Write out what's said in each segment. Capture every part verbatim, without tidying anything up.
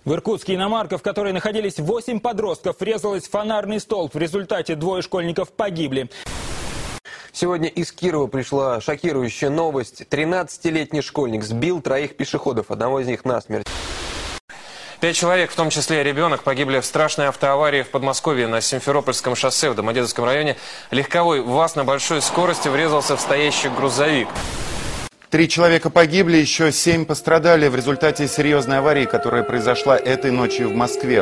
В Иркутске иномарка, в которой находились восемь подростков, врезалась в фонарный столб. В результате двое школьников погибли. Сегодня из Кирова пришла шокирующая новость. тринадцатилетний школьник сбил троих пешеходов, одного из них насмерть. Пять человек, в том числе ребенок, погибли в страшной автоаварии в Подмосковье на Симферопольском шоссе в Домодедовском районе. Легковой ВАЗ на большой скорости врезался в стоящий грузовик. Три человека погибли, еще семь пострадали в результате серьезной аварии, которая произошла этой ночью в Москве.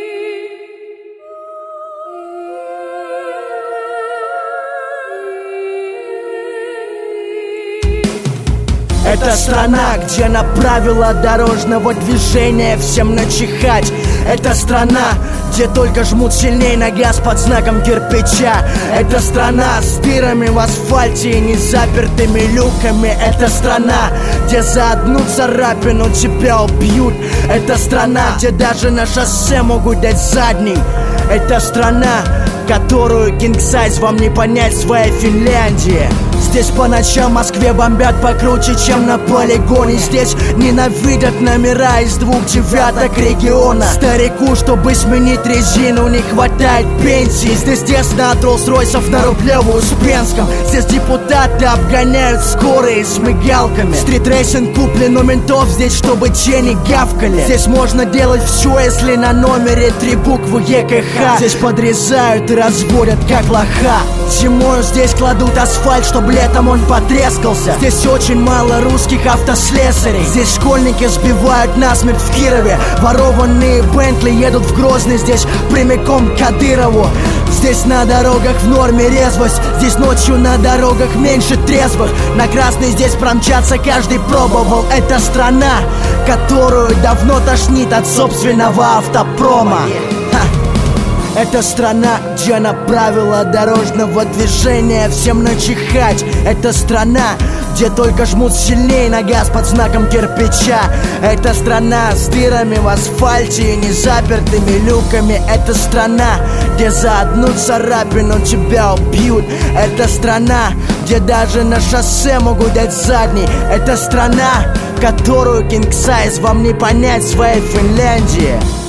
Это страна, где на правила дорожного движения всем начихать. Это страна, где только жмут сильней на газ под знаком кирпича. Это страна с дырами в асфальте и незапертыми люками. Это страна, где за одну царапину тебя убьют. Это страна, где даже на шоссе могут дать задний. Это страна, которую King Size вам не понять, своей Финляндии. Здесь по ночам в Москве бомбят покруче, чем на полигоне. Здесь ненавидят номера из двух девяток региона. Старику, чтобы сменить резину, не хватает пенсии. Здесь тесно от Роллс-Ройсов на Рублевую с Пенском. Здесь депутаты обгоняют скорые с мигалками. Стритрейсинг куплен у ментов здесь, чтобы те не гавкали. Здесь можно делать все, если на номере три буквы ЕКХ. Здесь подрезают и разводят как лоха. Зимою здесь кладут асфальт, чтобы летом он потрескался. Здесь очень мало русских автослесарей. Здесь школьники сбивают насмерть в Кирове. Ворованные Бентли едут в Грозный, здесь прямиком к Кадырову. Здесь на дорогах в норме резвость. Здесь ночью на дорогах меньше трезвых. На красный здесь промчаться каждый пробовал. Это страна, которую давно тошнит от собственного автопрома. Это страна, где на правила дорожного движения всем начихать. Это страна, где только жмут сильней на газ под знаком кирпича. Это страна с дырами в асфальте и незапертыми люками. Это страна, где за одну царапину тебя убьют. Это страна, где даже на шоссе могут дать задний. Это страна, которую King Size вам не понять, своей Финляндии.